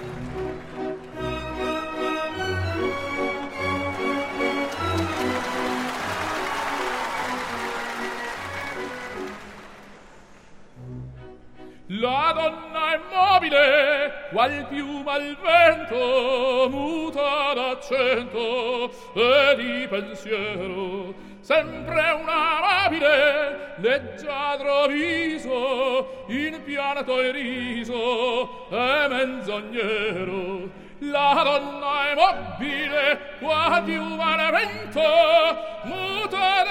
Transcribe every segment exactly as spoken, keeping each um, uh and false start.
La donna è mobile, qual piuma al vento, muta d'accento e di pensiero, sempre un amabile, leggiadro viso, in pianto e riso e menzognero. La donna è mobile, qual piuma al vento, muta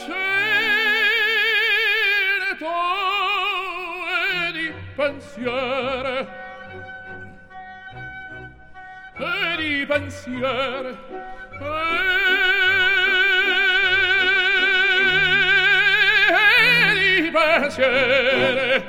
d'accento pensiere e di pensiere e di pensiere.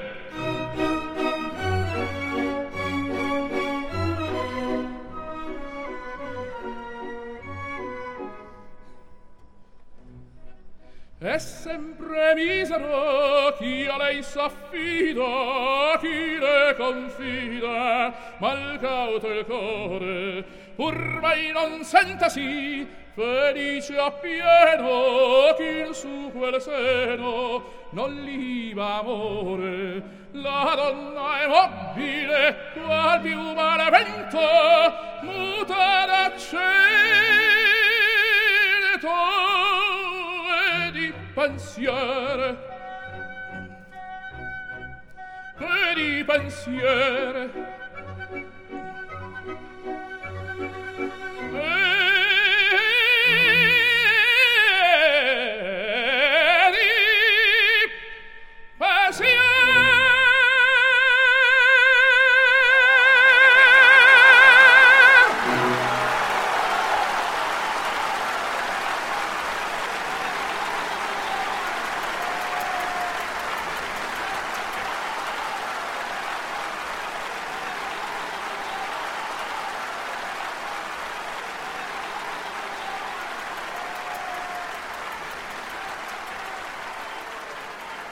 È sempre misero chi a lei s'affida, chi le confida, mal cauto il core, pur mai non sentasi felice appieno chi in su quel seno non liva amore. La donna è mobile, qual piuma al vento, muta d'accento pensiere e di pensiere